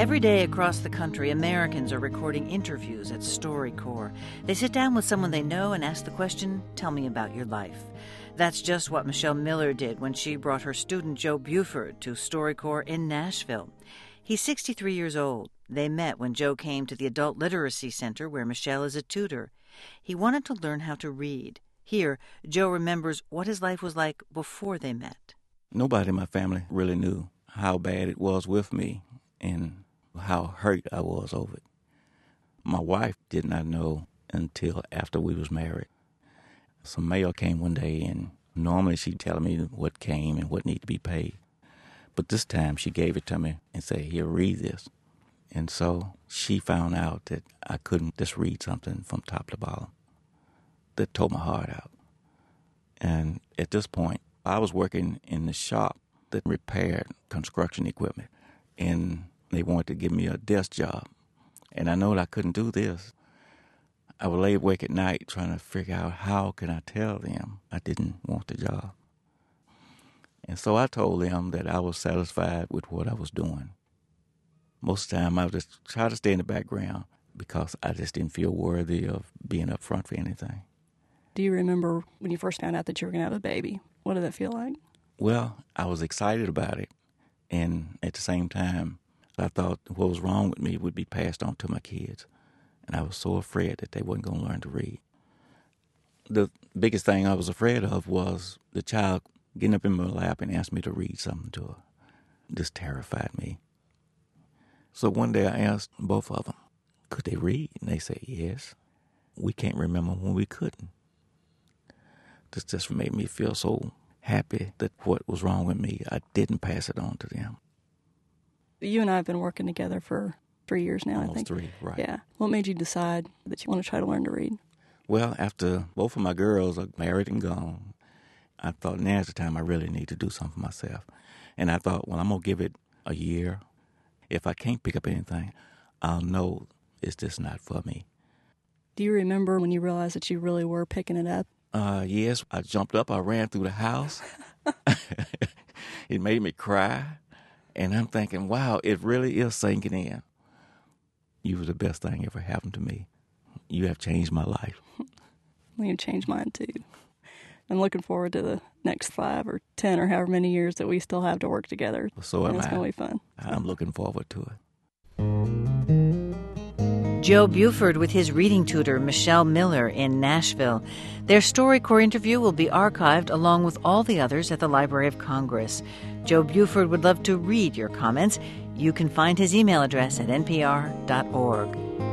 Every day across the country, Americans are recording interviews at StoryCorps. They sit down with someone they know and ask the question, "Tell me about your life." That's just what Michelle Miller did when she brought her student Joe Buford to StoryCorps in Nashville. He's 63 years old. They met when Joe came to the Adult Literacy Center where Michelle is a tutor. He wanted to learn how to read. Here, Joe remembers what his life was like before they met. Nobody in my family really knew how bad it was with me and how hurt I was over it. My wife did not know until after we was married. Some mail came one day, and normally she'd tell me what came and what needed to be paid. But this time she gave it to me and said, "Here, read this." And so she found out that I couldn't just read something from top to bottom. That tore my heart out. And at this point, I was working in the shop that repaired construction equipment, and they wanted to give me a desk job. And I know that I couldn't do this. I would lay awake at night trying to figure out how can I tell them I didn't want the job. And so I told them that I was satisfied with what I was doing. Most of the time I would just try to stay in the background because I just didn't feel worthy of being up front for anything. Do you remember when you first found out that you were going to have a baby? What did that feel like? Well, I was excited about it. And at the same time, I thought what was wrong with me would be passed on to my kids. And I was so afraid that they wasn't going to learn to read. The biggest thing I was afraid of was the child getting up in my lap and asking me to read something to her. This terrified me. So one day I asked both of them, could they read? And they said, yes. We can't remember when we couldn't. This just made me feel so happy that what was wrong with me, I didn't pass it on to them. You and I have been working together for 3 years now, Almost I think. 3, right. Yeah. What made you decide that you want to try to learn to read? Well, after both of my girls are married and gone, I thought now's the time I really need to do something for myself. And I thought, well, I'm going to give it a year. If I can't pick up anything, I'll know it's just not for me. Do you remember when you realized that you really were picking it up? Yes, I jumped up, I ran through the house. It made me cry. And I'm thinking, wow, it really is sinking in. You were the best thing ever happened to me. You have changed my life. Well, you changed mine too. I'm looking forward to the next 5 or 10 or however many years that we still have to work together. So am I. It's going to be fun. I'm looking forward to it. Joe Buford with his reading tutor, Michelle Miller, in Nashville. Their StoryCorps interview will be archived along with all the others at the Library of Congress. Joe Buford would love to read your comments. You can find his email address at npr.org.